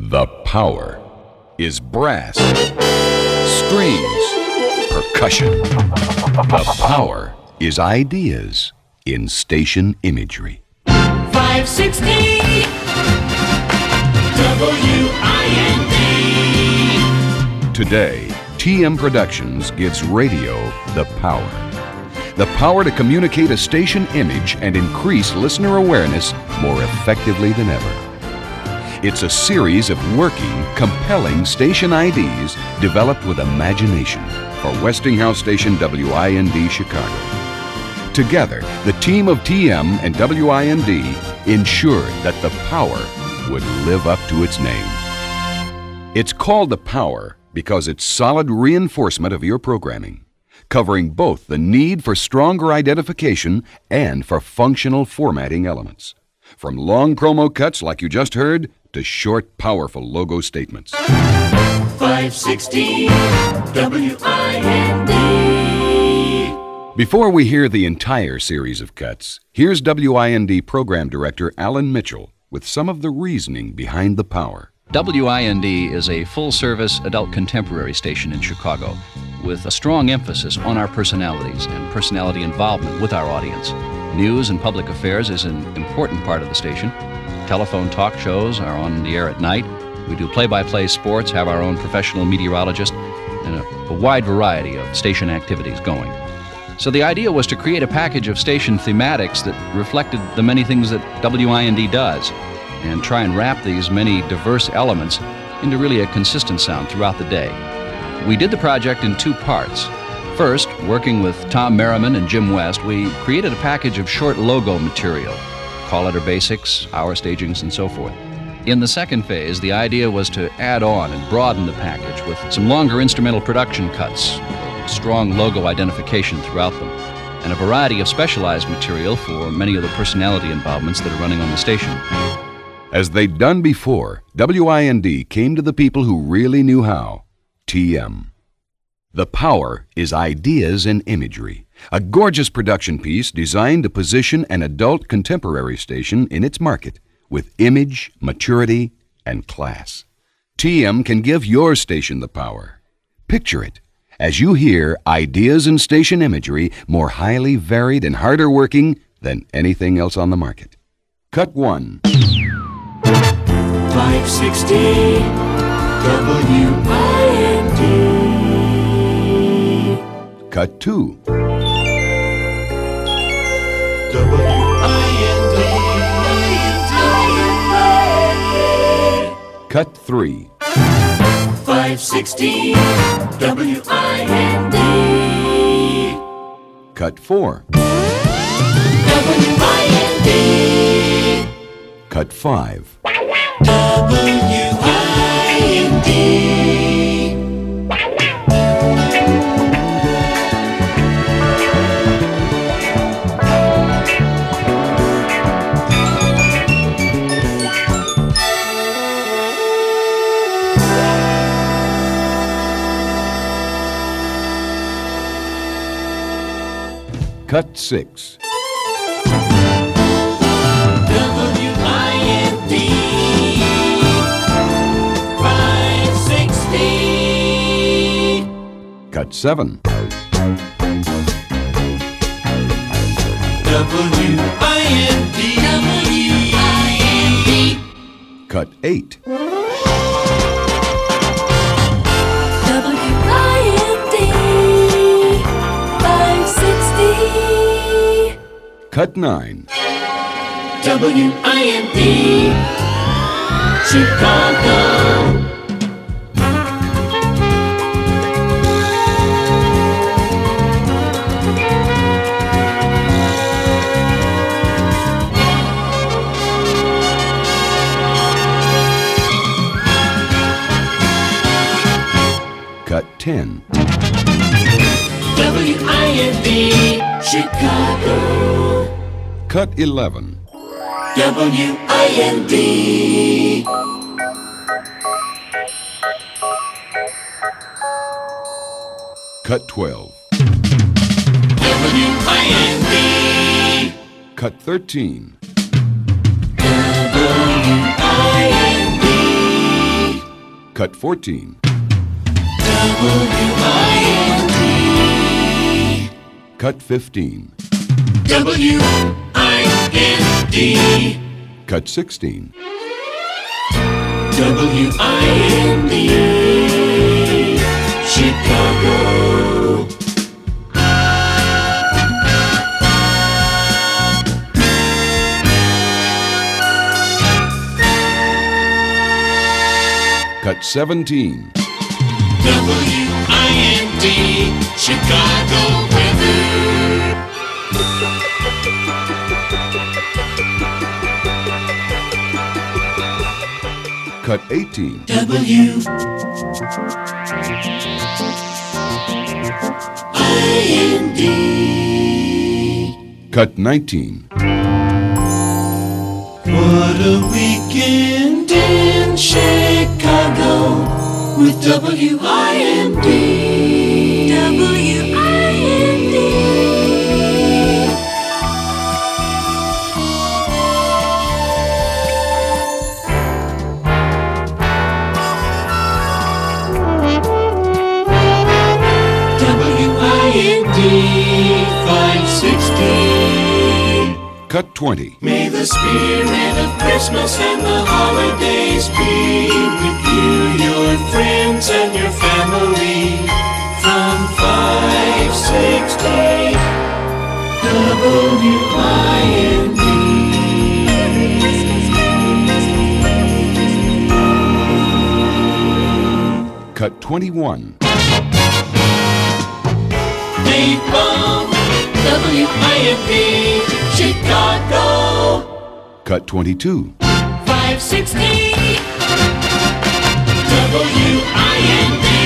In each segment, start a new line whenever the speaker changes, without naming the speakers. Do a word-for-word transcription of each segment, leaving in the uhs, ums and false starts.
The Power is brass, strings, percussion. The Power is ideas in station imagery.
five sixty W I N D.
Today, T M Productions gives radio the power. The power to communicate a station image and increase listener awareness more effectively than ever. It's a series of working, compelling station I Ds developed with imagination for Westinghouse station W I N D Chicago. Together, the team of T M and W I N D ensured that the power would live up to its name. It's called the Power because it's solid reinforcement of your programming, covering both the need for stronger identification and for functional formatting elements. From long promo cuts like you just heard to short, powerful logo statements.
five sixty W I N D.
Before we hear the entire series of cuts, here's W I N D Program Director Alan Mitchell with some of the reasoning behind the Power.
W I N D is a full-service adult contemporary station in Chicago with a strong emphasis on our personalities and personality involvement with our audience. News and public affairs is an important part of the station. Telephone talk shows are on the air at night. We do play-by-play sports, have our own professional meteorologist, and a, a wide variety of station activities going. So the idea was to create a package of station thematics that reflected the many things that W I N D does and try and wrap these many diverse elements into really a consistent sound throughout the day. We did the project in two parts. First, working with Tom Merriman and Jim West, we created a package of short logo material, call letter basics, hour stagings, and so forth. In the second phase, the idea was to add on and broaden the package with some longer instrumental production cuts, strong logo identification throughout them, and a variety of specialized material for many of the personality involvements that are running on the station.
As they'd done before, W I N D came to the people who really knew how, T M. The Power is ideas in imagery, a gorgeous production piece designed to position an adult contemporary station in its market with image, maturity, and class. T M can give your station the power. Picture it as you hear ideas in station imagery more highly varied and harder working than anything else on the market. Cut one.
five sixty W I N D.
Cut two.
W I N D.
Cut three.
five sixty W I N D.
Cut four.
W I N D.
Cut five.
W I N D.
Cut six.
W I N D. five sixty.
Cut seven.
W I N D. W I N D.
Cut eight.
W I N D. five sixty.
Cut nine.
W I N D. Chicago.
Cut ten.
W I N D. Chicago.
Cut eleven.
W I N D.
Cut twelve.
W I N D.
Cut thirteen.
W I N D.
Cut fourteen.
W I N D.
Cut fifteen.
W I N D.
Cut sixteen.
W I N D. Chicago.
Cut seventeen.
W I N D. Chicago weather.
Cut eighteen.
W I N D.
Cut nineteen.
What a weekend in Chicago with W I N D.
W I N D.
W I N D five sixty.
Cut twenty.
May the spirit of Christmas and the holidays be with you, your friends and your family. From five sixty W I N D.
Cut twenty-one.
Maple, W I N D, Chicago.
Cut twenty-two.
five sixty W I N D.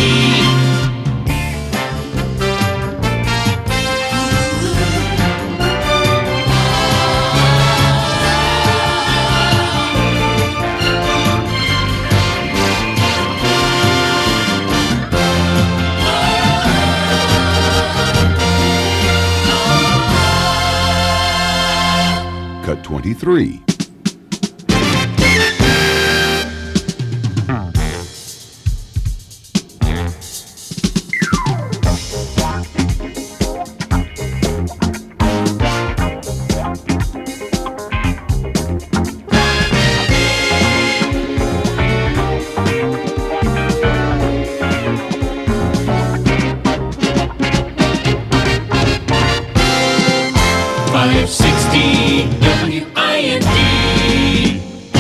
Cut twenty-three.
five sixty W I N D.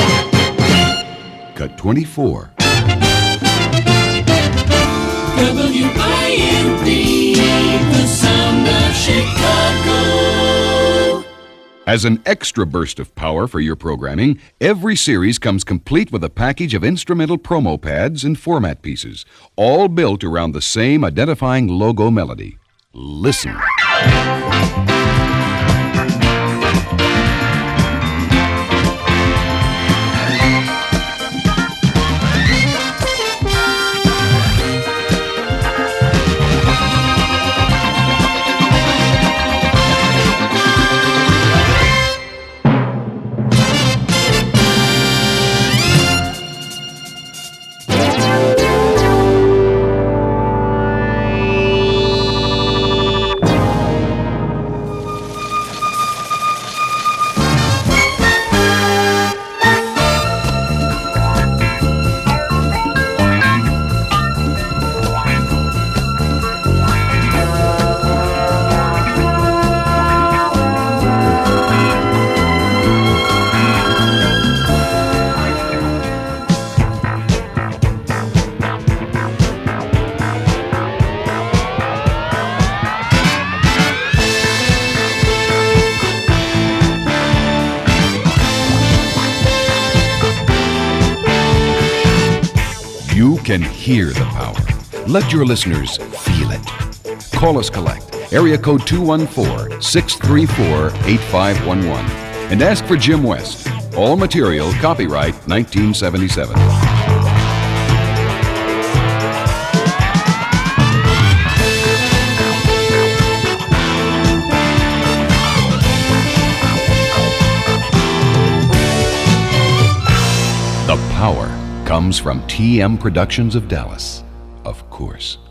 Cut twenty-four.
W I N D, the sound of Chicago.
As an extra burst of power for your programming, every series comes complete with a package of instrumental promo pads and format pieces, all built around the same identifying logo melody. Listen. You can hear the power. Let your listeners feel it. Call us collect. Area code two one four, six three four, eight five one one. And ask for Jim West. All material copyright nineteen seventy-seven. The power comes from T M Productions of Dallas, of course.